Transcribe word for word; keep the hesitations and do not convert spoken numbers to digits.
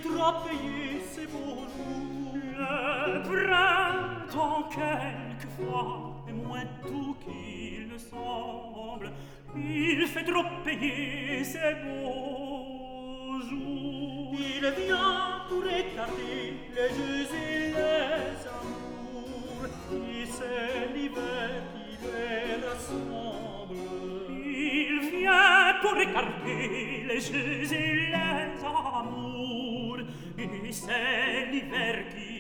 trop payer ses beaux jours. Le printemps, quelquefois, est moins doux qu'il ne semble. Il fait trop payer ses beaux jours. Il vient pour écarter les jeux et les amours. Et c'est l'hiver qui les rassemble. Il vient pour écarter les jeux et les amours. Et c'est l'hiver qui